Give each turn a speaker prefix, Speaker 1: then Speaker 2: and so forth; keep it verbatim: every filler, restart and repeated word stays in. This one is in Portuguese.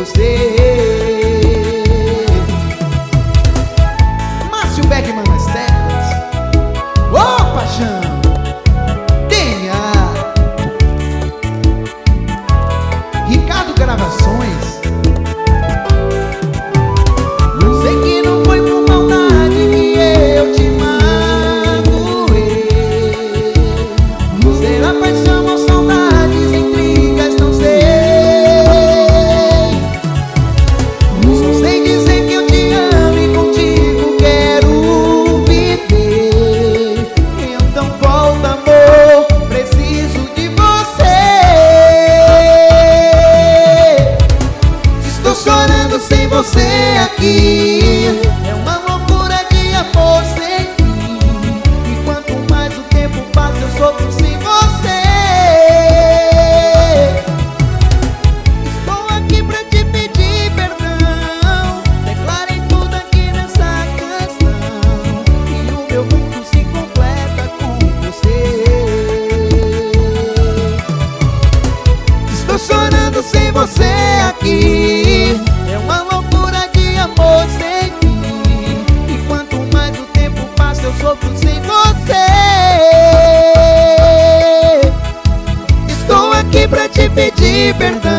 Speaker 1: você. Márcio Beckman nas teclas. Ô, paixão! Tenha Ricardo Gravações. Sei que não foi por maldade que eu te magoei. Será paixão ou saudades, intrigas, não sei. Só sei dizer que eu te amo e contigo quero viver. Então volta, amor, preciso de você. Estou chorando sem você aqui. É uma loucura de amor sem fim. E quanto mais o tempo passa, eu sofro sem você. Estou aqui pra te pedir perdão. Declarei tudo aqui nessa canção. E o meu mundo se completa com você. Estou chorando sem você aqui. É uma loucura de amor sem fim. E quanto mais o tempo passa, eu sofro sem você. Estou aqui pra te pedir perdão.